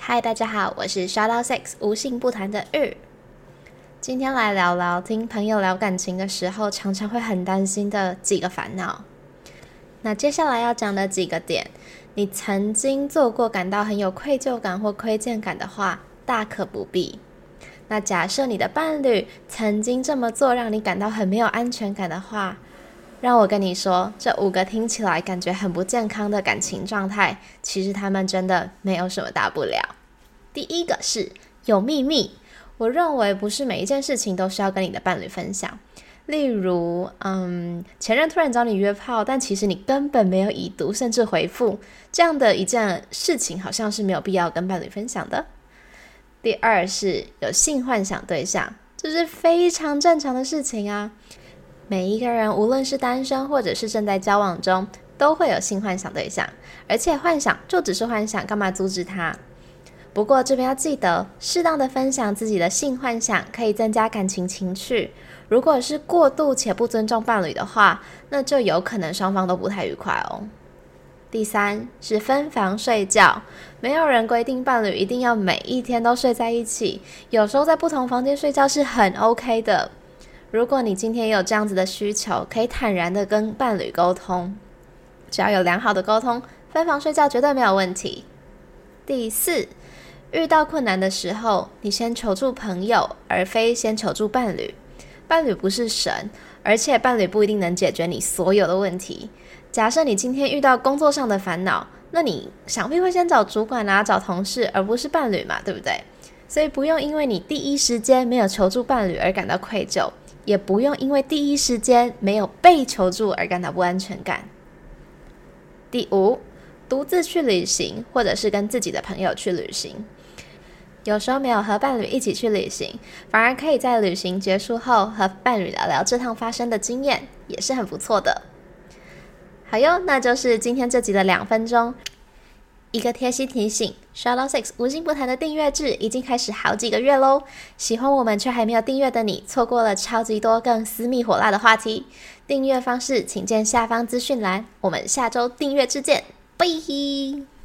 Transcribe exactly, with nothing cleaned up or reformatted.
嗨，大家好，我是 Shout Out Sex 无性不谈的日。今天来聊聊听朋友聊感情的时候常常会很担心的几个烦恼。那接下来要讲的几个点，你曾经做过感到很有愧疚感或亏欠感的话，大可不必。那假设你的伴侣曾经这么做让你感到很没有安全感的话，让我跟你说，这五个听起来感觉很不健康的感情状态，其实他们真的没有什么大不了。第一个是有秘密，我认为不是每一件事情都需要跟你的伴侣分享。例如，嗯，前任突然找你约炮，但其实你根本没有已读甚至回复，这样的一件事情好像是没有必要跟伴侣分享的。第二是有性幻想对象，这是非常正常的事情啊。每一个人无论是单身或者是正在交往中，都会有性幻想对象，而且幻想就只是幻想，干嘛阻止他？不过这边要记得，适当的分享自己的性幻想可以增加感情情趣，如果是过度且不尊重伴侣的话，那就有可能双方都不太愉快哦。第三是分房睡觉，没有人规定伴侣一定要每一天都睡在一起，有时候在不同房间睡觉是很 OK 的。如果你今天有这样子的需求，可以坦然的跟伴侣沟通，只要有良好的沟通，分房睡觉绝对没有问题。第四，遇到困难的时候，你先求助朋友，而非先求助伴侣。伴侣不是神，而且伴侣不一定能解决你所有的问题。假设你今天遇到工作上的烦恼，那你想必会先找主管啊，找同事，而不是伴侣嘛，对不对？所以不用因为你第一时间没有求助伴侣而感到愧疚，也不用因为第一时间没有被求助而感到不安全感。第五，独自去旅行，或者是跟自己的朋友去旅行。有时候没有和伴侣一起去旅行，反而可以在旅行结束后和伴侣聊聊这趟发生的经验，也是很不错的。好哟，那就是今天这集的两分钟。一个贴心提醒， Shout Out Sex 无性不谈的订阅制已经开始好几个月咯，喜欢我们却还没有订阅的你，错过了超级多更私密火辣的话题。订阅方式请见下方资讯栏，我们下周订阅制见，拜。